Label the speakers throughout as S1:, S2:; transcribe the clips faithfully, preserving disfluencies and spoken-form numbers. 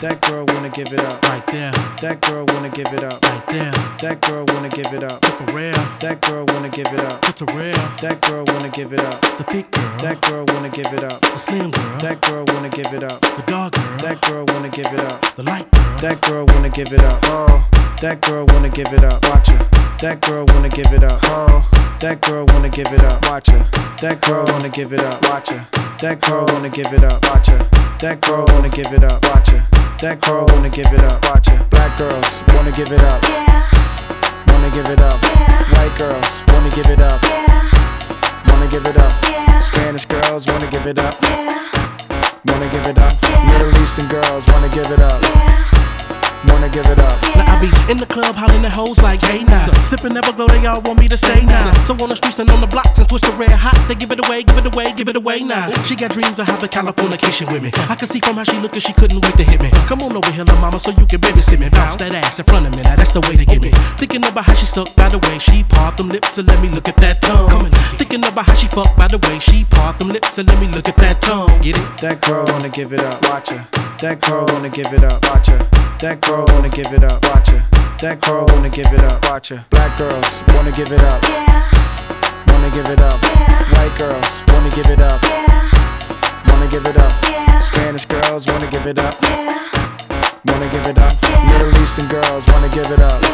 S1: That girl wanna give it up.
S2: Right there.
S1: That girl wanna give it up.
S2: Right there.
S1: That girl wanna give it up.
S2: For real.
S1: That girl wanna give it up.
S2: It's a real.
S1: That girl wanna give it up.
S2: The thick girl.
S1: That girl wanna give it up.
S2: The slim girl.
S1: That girl wanna give it up.
S2: The dark girl.
S1: That girl wanna give it up.
S2: The light girl.
S1: That girl wanna give it up. Oh, that girl wanna give it up. Watch her. That girl wanna give it up. Oh, that girl wanna give it up. Watch her. That girl wanna give it up. Watch her. That girl wanna give it up. Watch her. That girl wanna give it up. Watch her. That girl wanna give it up. Watch her. Black girls wanna give it up. Wanna give it up. White girls wanna give it up. Wanna give it up. Spanish girls wanna give it up. Wanna give it up. Middle Eastern girls wanna give it up. Wanna give it up.
S2: Now I be in the club hollering at hoes like, hey now. Sippin' Everglow, they all want me to say now. So on the streets and on the blocks and twist the red hot, they give it away, give it away, give it away now. She got dreams of having Californication with me. I can see from how she lookin', she couldn't wait to hit me. Come on over here, little mama, so you can babysit me. Bounce that ass in front of me, now that's the way to get me. Thinking about how she suck by the way she part them lips and let me look at that tongue. Thinking about how she fuck by the way she part them lips and let me look at that tongue. Get it?
S1: That girl wanna give it up. Watch her. That girl wanna give it up. Watch her. That girl wanna give it up. Watch her. That girl wanna give it up. Watch her. Black girls wanna give it up. Wanna give it up. White girls wanna give it up. Wanna give it up. Spanish girls wanna give it up. Wanna give it up. Middle Eastern girls wanna give it up.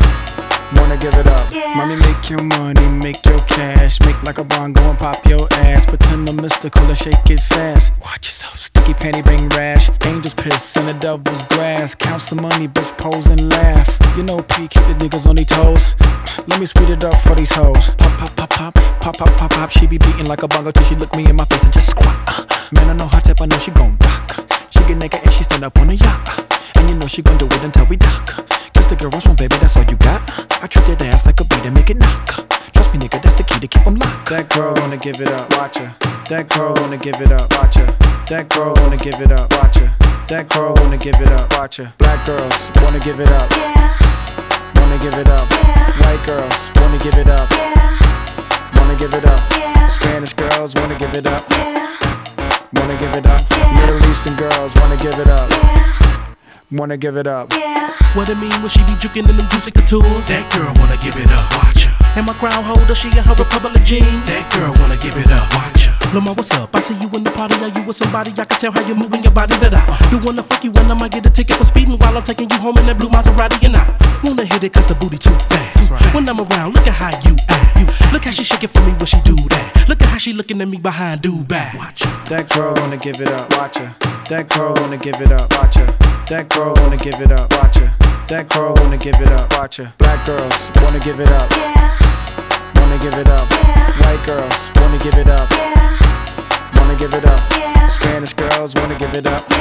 S1: Wanna give it up. Mommy, make your money, make your cash. Make like a bongo and pop your ass. Pretend I'm mystical and shake it fast. Watch yourself, sticky panty bang rash. Angels piss in the devil's grass. Count some money, bitch, pose and laugh. You know P, keep the niggas on their toes. Let me speed it up for these hoes. Pop, pop, pop, pop, pop, pop, pop, pop. She be beating like a bongo till she look me in my face and just squat. uh. Man, I know her type, I know she gon' rock. She get naked and she stand up on a yacht. And you know she gon' do it until we dock. Kiss the girls one, baby, that's all you got. I treat that ass like a beat and make it knock. Trust me, nigga, that's the key to keep them locked. That girl wanna give it up, watch her. That girl wanna give it up, watch her. That girl wanna give it up, watch her. That girl wanna give it up, watch her. Black girls wanna give it up. Wanna give it up. White girls wanna give it up. Wanna give it up. Spanish girls wanna give it up. Wanna give it up. Middle Eastern girls wanna give it up. Wanna give it up.
S2: What it mean when she be juking in them juicy couture? That girl wanna give it up, watch her. And my crown holder, she in her Republic jeans. That girl wanna give it up, watch her. Lil' ma, what's up? I see you in the party, are you with somebody? I can tell how you're moving your body that I do wanna fuck you and I might get a ticket for speeding while I'm taking you home in that blue Maserati and I wanna hit it cause the booty too fast. Right. When I'm around, look at how you act. You look how she shaking for me when she do that. Look at how she looking at me behind do back. Watch her.
S1: That girl wanna give it up, watch her. That girl wanna give it up, watch her. That girl wanna give it up, watch her. That girl wanna give it up, watch her. Black girls wanna give it up. Wanna give it up. White girls wanna give it up. Wanna give it up. Spanish girls wanna give it up.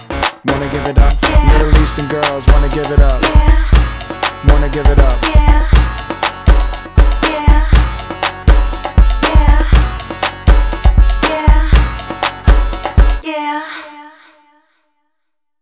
S1: Wanna give it up. Middle Eastern girls wanna give it up. Wanna give it up.